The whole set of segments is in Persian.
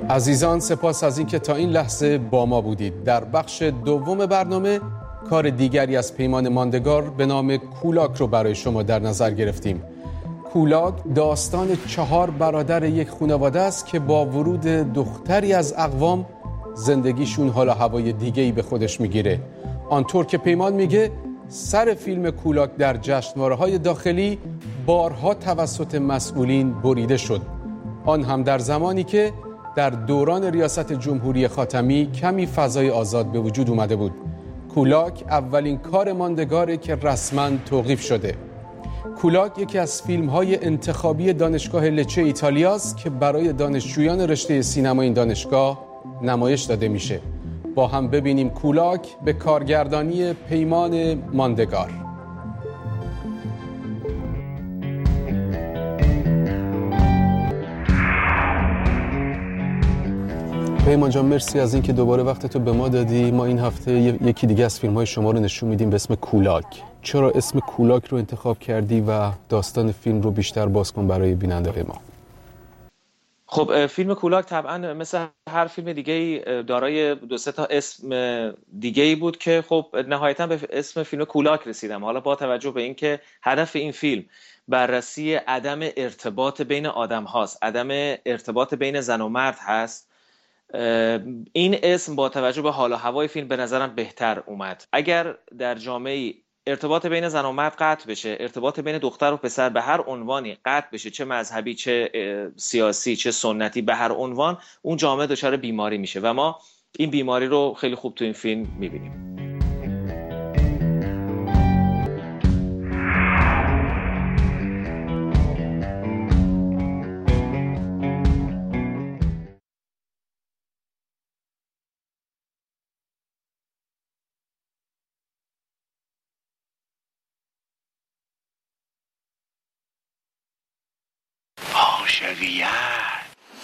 عزیزان سپاس از اینکه تا این لحظه با ما بودید. در بخش دوم برنامه کار دیگری از پیمان ماندگار به نام کولاک رو برای شما در نظر گرفتیم. کولاک داستان 4 برادر یک خانواده است که با ورود دختری از اقوام زندگیشون حالا هوای دیگه‌ای به خودش میگیره. آنطور که پیمان میگه سر فیلم کولاک در جشنواره‌های داخلی بارها توسط مسئولین بریده شد. آن هم در زمانی که در دوران ریاست جمهوری خاتمی کمی فضای آزاد به وجود اومده بود. کولاک اولین کار ماندگاره که رسما توقیف شده. کولاک یکی از فیلم‌های انتخابی دانشگاه لچه ایتالیاست که برای دانشجویان رشته سینما این دانشگاه نمایش داده میشه. با هم ببینیم کولاک به کارگردانی پیمان ماندگار. پیمان جان مرسی از اینکه دوباره وقتتو به ما دادی. ما این هفته یکی دیگه از فیلم‌های شما رو نشون میدیم به اسم کولاک. چرا اسم کولاک رو انتخاب کردی و داستان فیلم رو بیشتر باز کن برای بیننده ما؟ خب فیلم کولاک طبعا مثل هر فیلم دیگه‌ای دارای 2-3 تا اسم دیگه‌ای بود که خب نهایتاً به اسم فیلم کولاک رسیدم. حالا با توجه به اینکه هدف این فیلم بررسی عدم ارتباط بین آدم هاست، عدم ارتباط بین زن و مرد هست، این اسم با توجه به حال و هوای فیلم به نظرم بهتر اومد. اگر در جامعه ارتباط بین زن و مرد قطع بشه، ارتباط بین دختر و پسر به هر عنوانی قطع بشه، چه مذهبی چه سیاسی چه سنتی، به هر عنوان اون جامعه دچار بیماری میشه و ما این بیماری رو خیلی خوب تو این فیلم میبینیم. شویت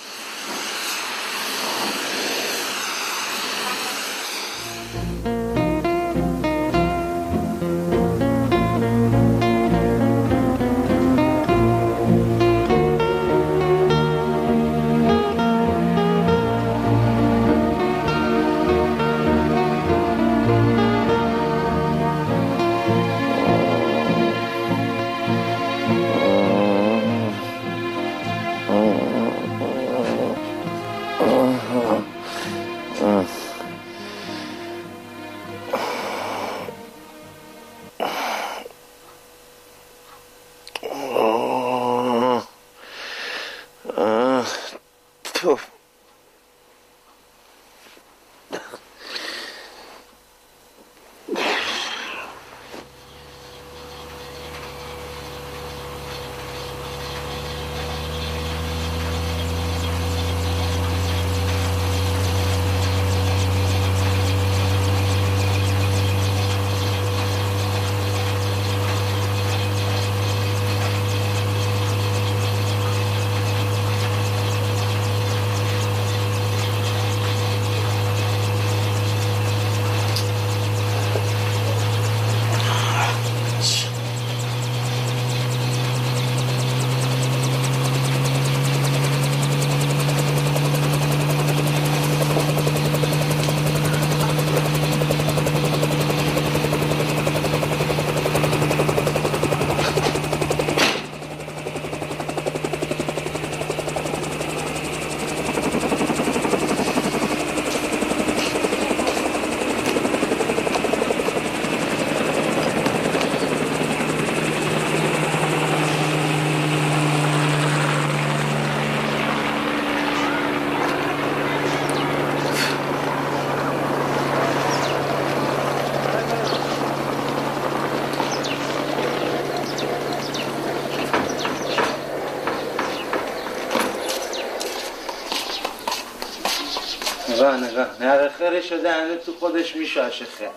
نره خیره شده هنده تو خودش میشاشه خیلی.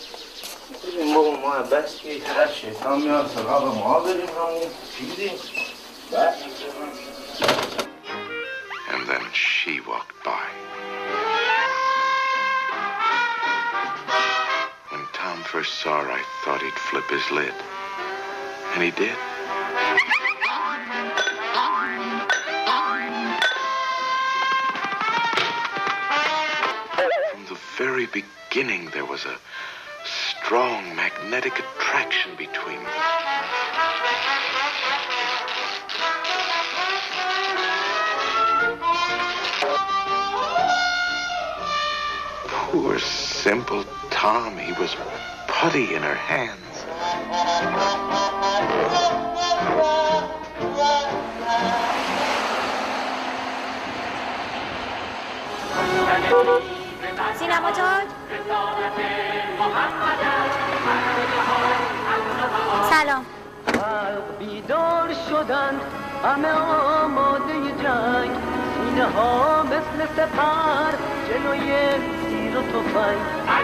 ببین بابا ما بس که هر شیطان میاد سراغ ما بریم همون پیدیم. And then she walked by. When Tom first saw her, I thought he'd flip his lid. And he did. very beginning, there was a strong magnetic attraction between them. Poor simple Tom, he was putty in her hands. سینما جان سلام. بیدار شدند همه آماده جنگ، سینه ها مثل سپر جلوی تیر و تفنگ.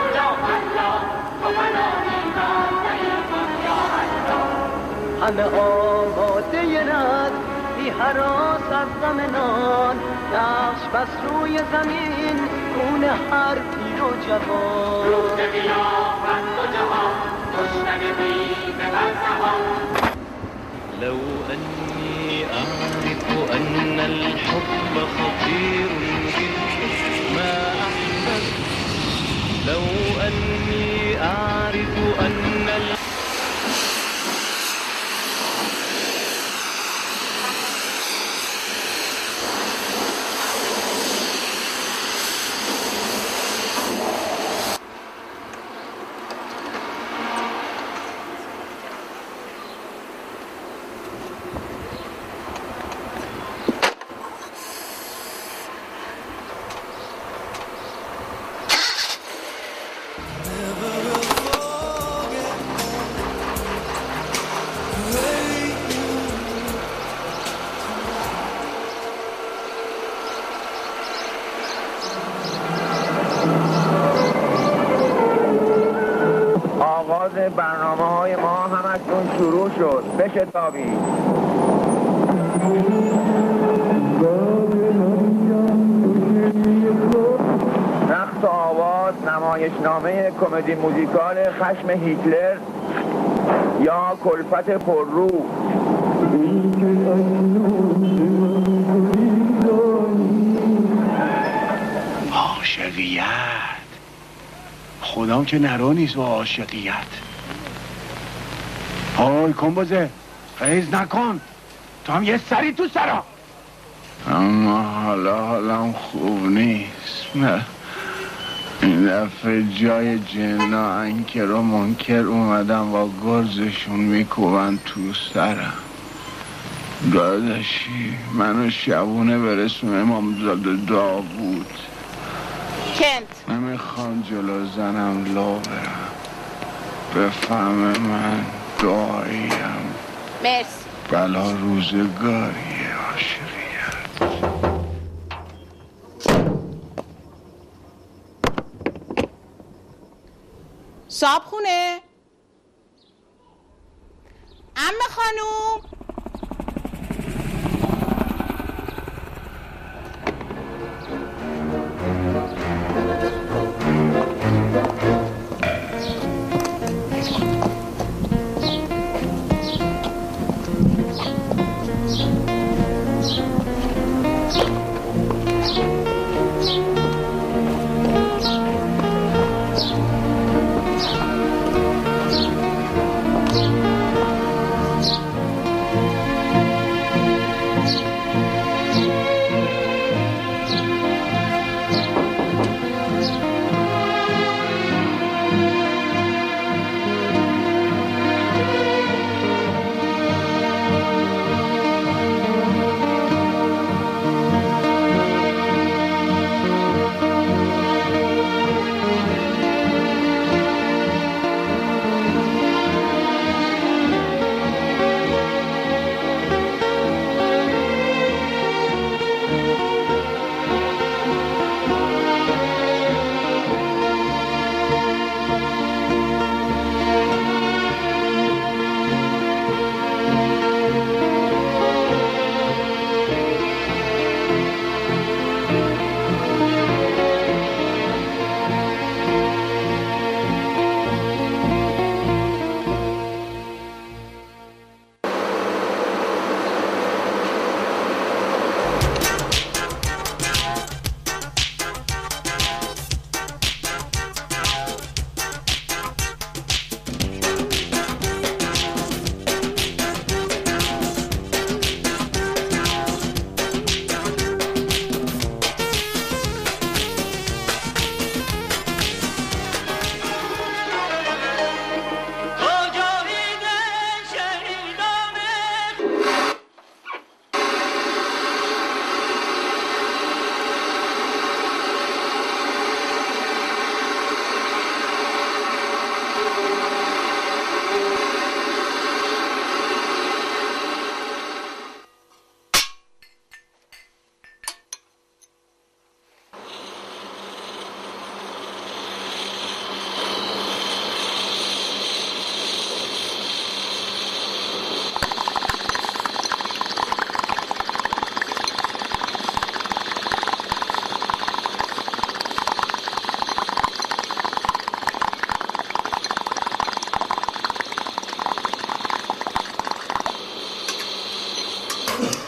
همه آماده رد بی هراس از غم نان، نقش بس روی زمین خون هر پیر و جوان. روز قیامت و جهان کشتن بی به برزهان. لو أني أعرف أن الحب خطير جدا ما أحببت. لو أني أعرف أن برنامه‌های ما همکنون شروع شد. بشتابید. نقص آواز نمایشنامه کمدی موزیکال خشم هیتلر یا کلفت پررو. عاشقیت خودم که نرو نیست با عاشقیت. آی کنبازه خیز نکن، تو هم یه سری تو سرا. اما حالم خوب نیست. نه این دفعه جای جنا انکر و منکر اومدم با گرزشون میکوبن تو سرم. داداشی منو شبونه برسون امامزاده داوود. کنت نمیخوام جلو زنم لا برم، بفهمه من دعاییم. مرسی. بلا روزگاریه عاشقیت. صاحب خونه عمه خانوم.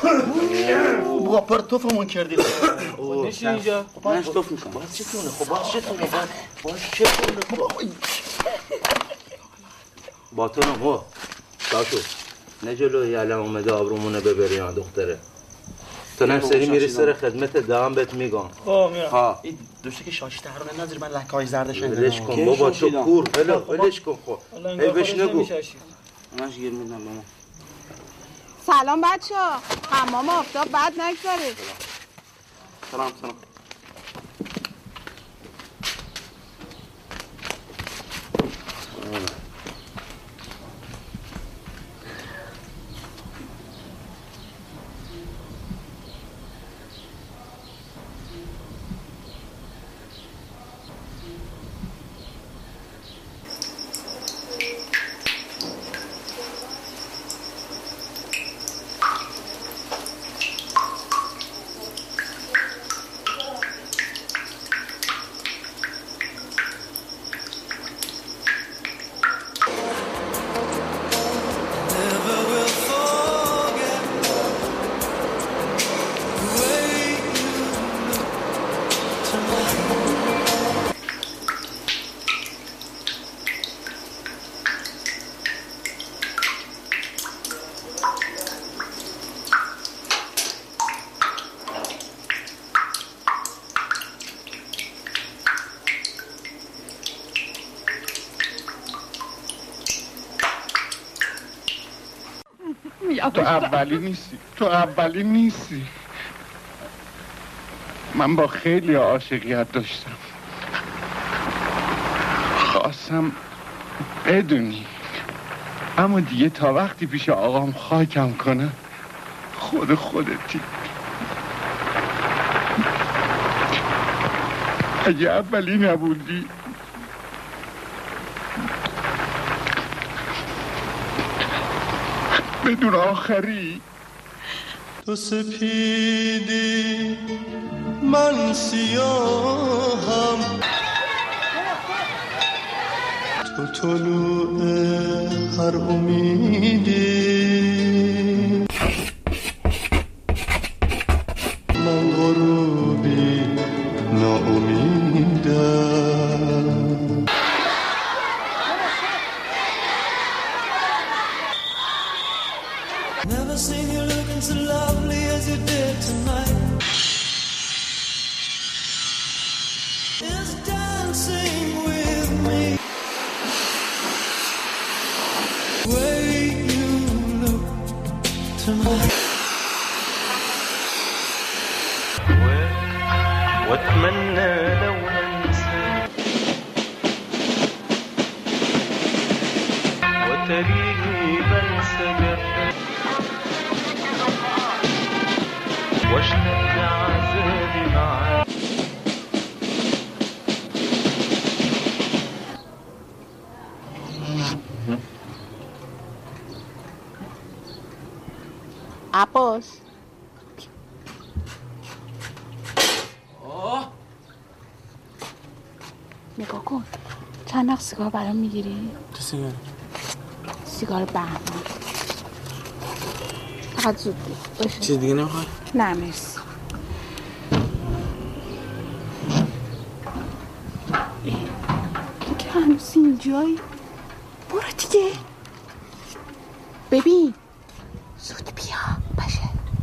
با پرتوفمون کردی. نشین اینجا. منش توف میکنم. باز چتونه؟ خب باز چتونه؟ باز چتونه؟ با تو نمو شاشو نه جلوی علم اومده آبرومونه ببری یا دختره. تو نفسری میری سر خدمت دام بهت میگم. میرم. این دوسته که شاشی تهرون نظر من لکای زردش ولش کن بابا تو کور ولش کن خب. ای بهش نگو. منش گیر میدم بابا. سلام بچه‌ها. حمام آفتاب بد نگذره. سلام. تو اولی نیستی. من با خیلی عاشقیت داشتم. خواستم بدونی، اما دیگه تا وقتی پیش آقام خاکم کنه خودتی. اگه اولی نبودی بدون آخری. تو سپیدی من سیاهم، تو طلوع هر امیدی، من غروبی ناامیدم. Never seen you looking so lovely as you did tonight. Is dancing with me. Way you look tonight. واتمنى لو انسى وتريني بنسى واشتد عذابي معاك. عباس نگاه کن، چند نخ سیگار برام میگیری؟ چه سیگار؟ سیگار بهمان. فقط زود باشه. چیز دیگه نمیخوای؟ نه مرسی. این که هنوز اینجایی؟ برو دیگه. ببین زود بیا باشه.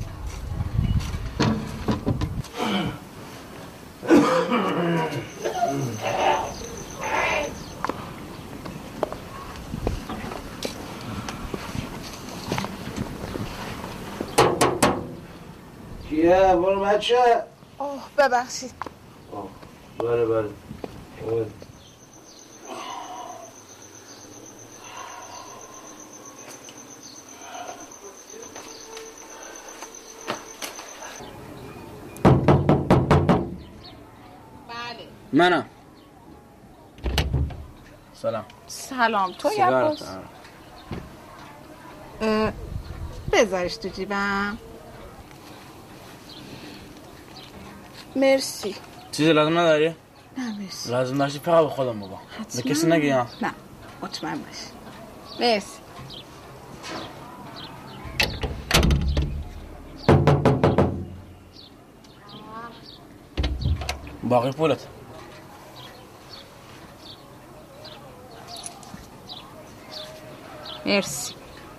کیه؟ برو بچه. اوه ببخشید. بله منم. سلام تو عباس؟ بذارش تو جیبم. مرسی. چیزی لازم نداری؟ نه مرسی. لازم داشتی فقط به خودم بابا. به کسی نگی ها؟ نه مطمئن باش. مرسی. باقی پولت. مرسی.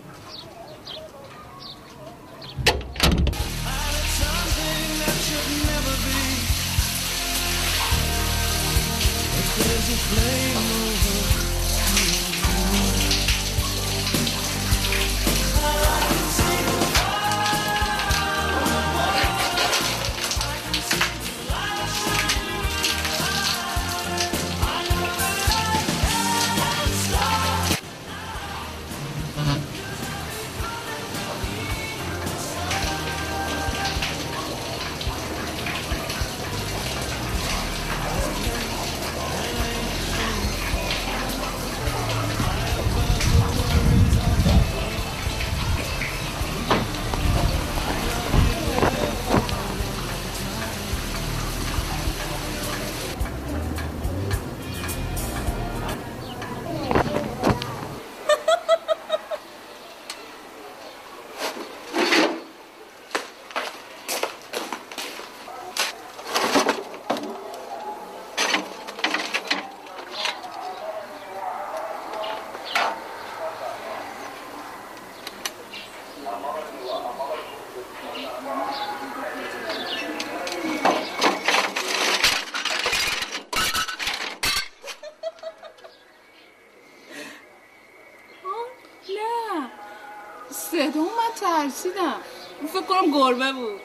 صدا من ترسیدم، فکر کنم گربه بود.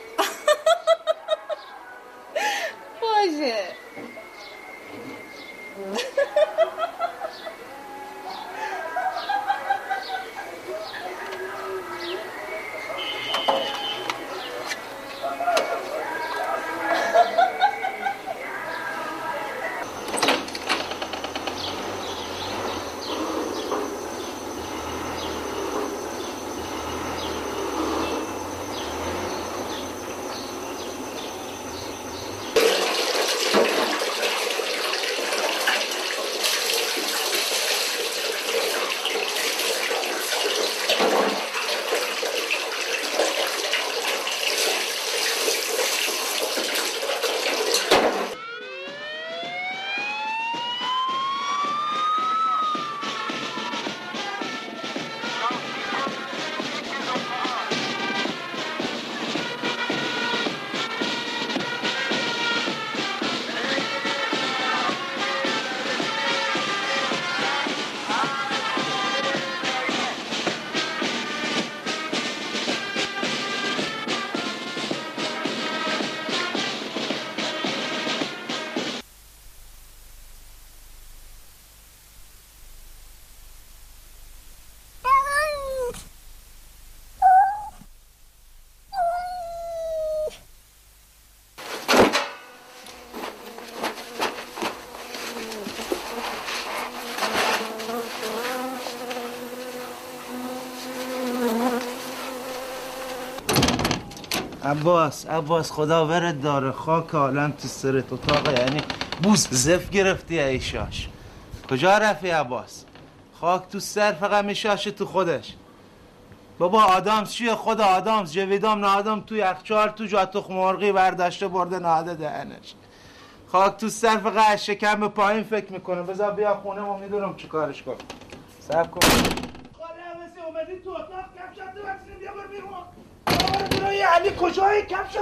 باشه. عباس خدا ورد داره، خاک عالم تو سرت اتاقه، یعنی بوس زف گرفتی ایشاش. کجا رفتی عباس؟ خاک تو سر، فقط میشاشه تو خودش. بابا آدامس چیه؟ خدا آدامس جویدام نه آدم تو یخچال تو جا تخم مرغی برداشته برده نهاده دهنش. خاک تو سر، فقط از شکم به پایین فکر میکنه. بذار بیا خونه ما میدونم چی کارش کنم. صبر کن. خاله عوضی اومدی تو اتاق کفشت بسیم بیا بر بیرون. برای علی کجایی کفشت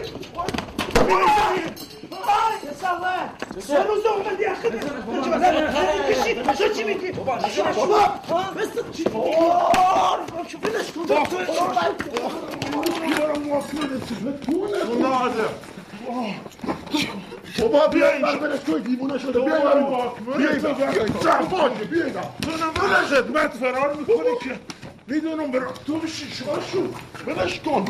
یه ساله 3 روز اومدی اخیر کشید چی میگی؟ بابا مثل چی میگی؟ چی بلش کن بابا بیا اینجا بلش توی دیوونه شده بیا اینجا بلش خدمت فرار میکنی که میدونم برای تو بشی شو بلش کن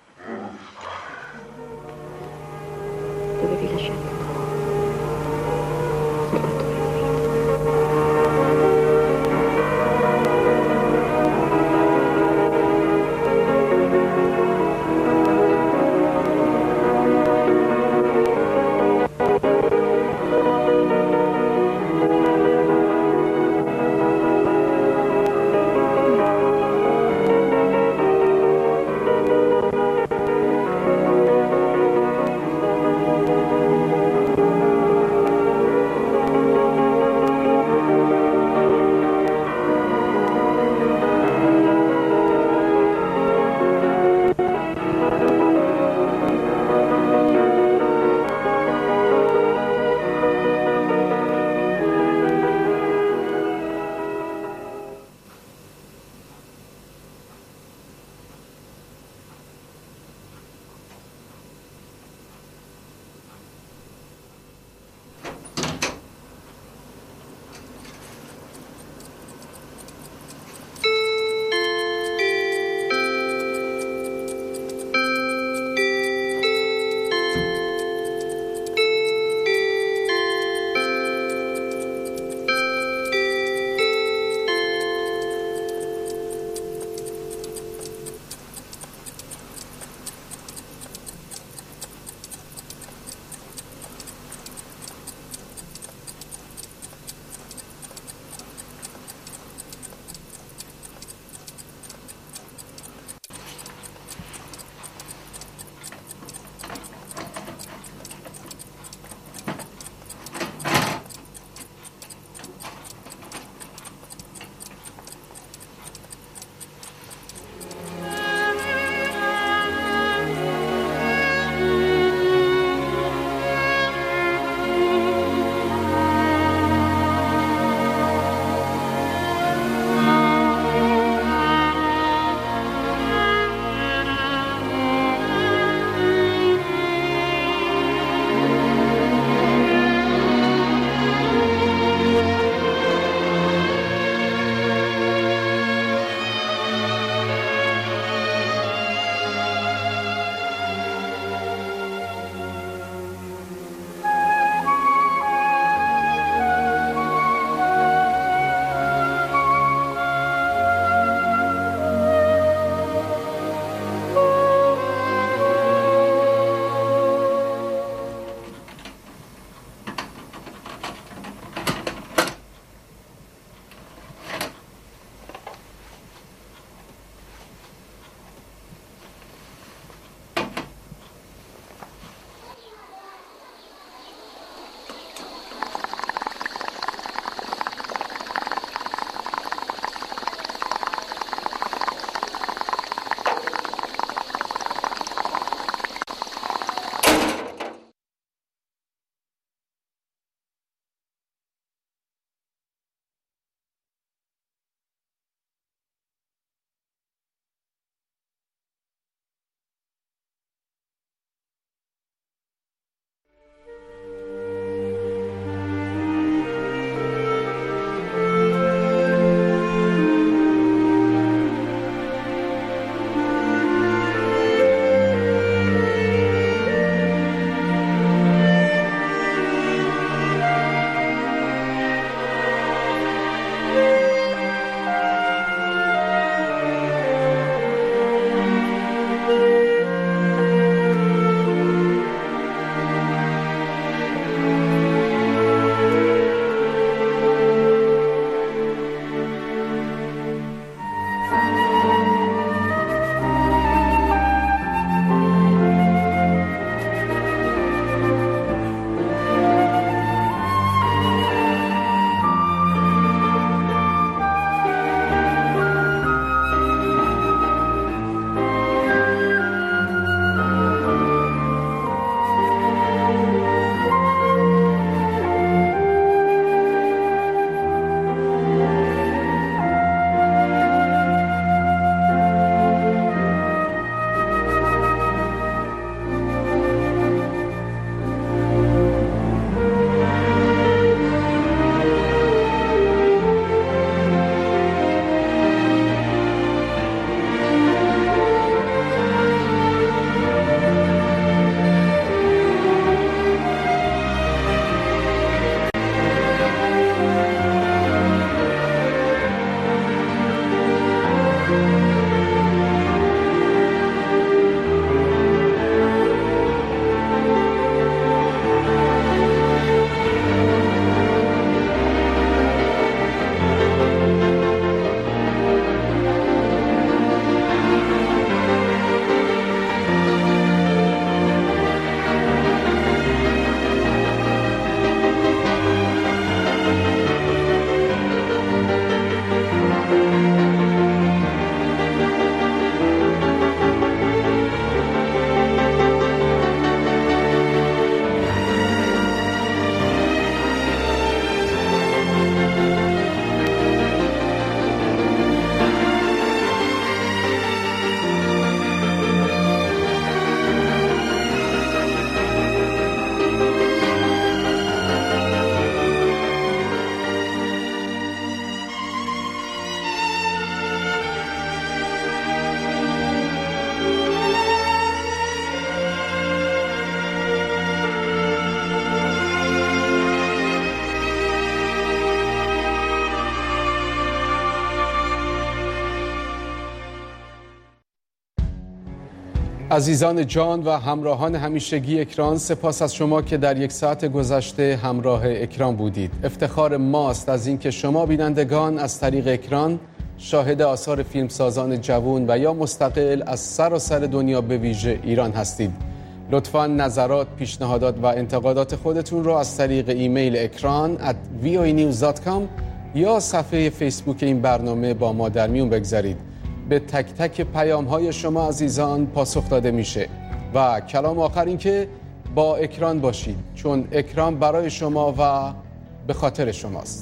Dove vi lasciate? عزیزان جان و همراهان همیشگی اکران، سپاس از شما که در یک ساعت گذشته همراه اکران بودید. افتخار ماست از اینکه شما بینندگان از طریق اکران شاهد آثار فیلمسازان جوان و یا مستقل از سراسر دنیا به ویژه ایران هستید. لطفاً نظرات، پیشنهادات و انتقادات خودتون رو از طریق ایمیل اکران @voanews.com یا صفحه فیسبوک این برنامه با ما در میون بگذارید. به تک تک پیام‌های شما عزیزان پاسخ داده میشه. و کلام آخر این که با اکران باشید، چون اکران برای شما و به خاطر شماست.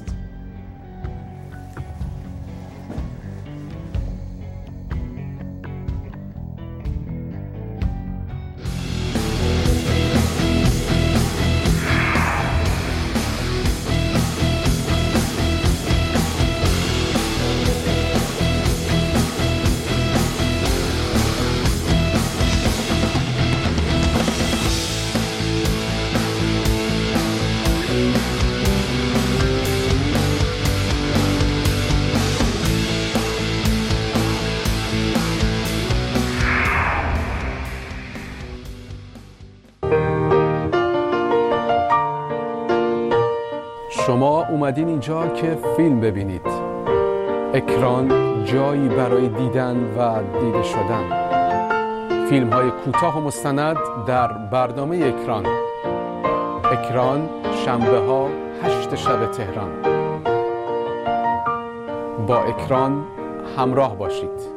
شما اومدین اینجا که فیلم ببینید. اکران جایی برای دیدن و دیده شدن. فیلم های کوتاه و مستند در برنامه اکران. اکران شنبه ها 8 شب تهران. با اکران همراه باشید.